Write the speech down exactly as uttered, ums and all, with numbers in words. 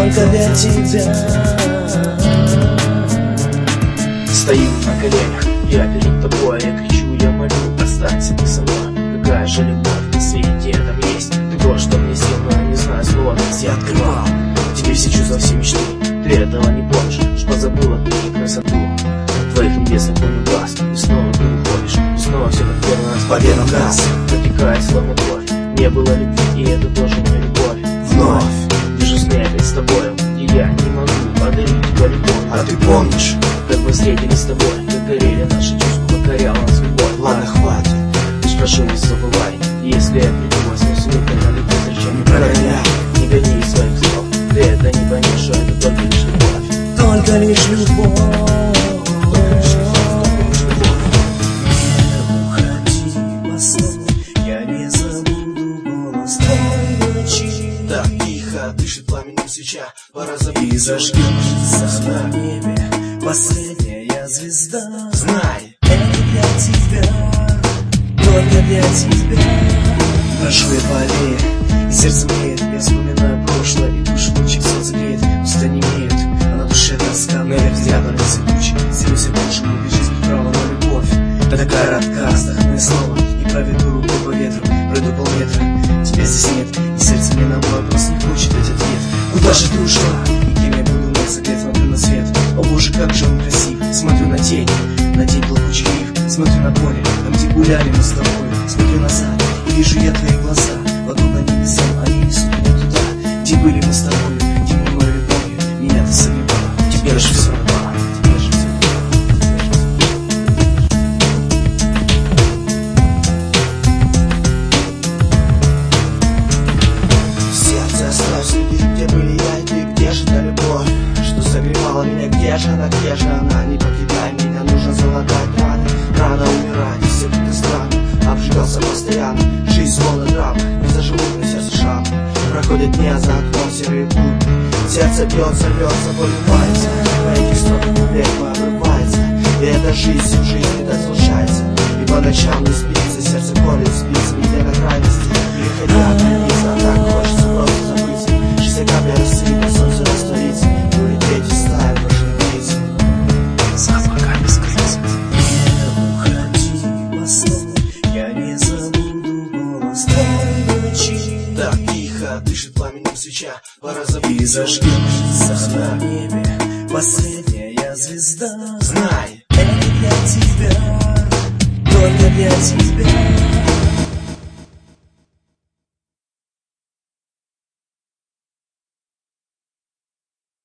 только для тебя. Стою на коленях, я перед тобой, я кричу, я молю, останься ты со мной. Какая же любовь на свете там есть? Ты то, что мне сил, но я не знаю слова, все открывал. Тебе все чувства, все мечты, ты этого не помнишь, что забыла ты красоту твоих небесных помню глаз. И снова ты уходишь, и снова все как первый раз. По венам газ протекает словно кровь. Не было любви, и это тоже не любовь. Вновь вижу снег с тобою, и я не могу подарить тебе любовь. А ты помнишь, как мы встретились с тобой, как горели наши чувства, покоряла нас любовь. Ладно, хватит, лишь прошу, не забывай, если я приду, смысл на любовь, зачем не прогоняй, не гони из своих слов. Ты это не поймешь, что это только лишь любовь. Только лишь любовь. Дышит пламенем свеча, пора забыть. И зажгется на небе последняя звезда. Знай, это для тебя, только для тебя. Прошу я полее, и сердце млеет. Я вспоминаю прошлое, и душу лучик солнце греет. Уста не имеют, а на душе тоска. Но я взглядом цветучий, стелюсь в душу, и жизнь право на любовь. Это такая радка, вздохну снова, и проведу рукой по ветру. Пройду полметра, тебя здесь нет, и сердце мне на мой вопрос не хочет дать ответ. Куда же ты ушла? И кем я буду вновь согрет? Смотрю на свет, о боже, как же он красив. Смотрю на тень, на тень плавучий риф. Смотрю на поле, там где гуляли мы с тобой. Смотрю назад, и вижу я твои глаза. Подобно небесам, они несут меня туда, где были мы с тобой, где мной любовью меня ты согревала. Теперь же все пропало, теперь же все меня, где же она, где же она? Не покидай меня, нужно залатать раны. Рано умирать, все как-то странно. Обжигался постоянно, жизнь словно драма. Не заживут на сердце шрам. Проходят дни, а за окном серые будни. Сердце бьется, рвется, боль рвается. На этих строках век мой обрывается. И эта жизнь всю жизнь не разрушается. И по ночам не спится, сердце колет, спится. Не для крайности, переходя от границы. А так хочется просто забыть. Жизнь капля рассыпет, солнце растворится. Улететь и стаять ваши птицы. с облаками скрыться. Не уходи, послушай, я не забуду голос твоей ночи. Так тихо дышит пламенем свеча, пора забыть. И зажгется на небе последняя звезда. Знай, это для тебя, только для тебя.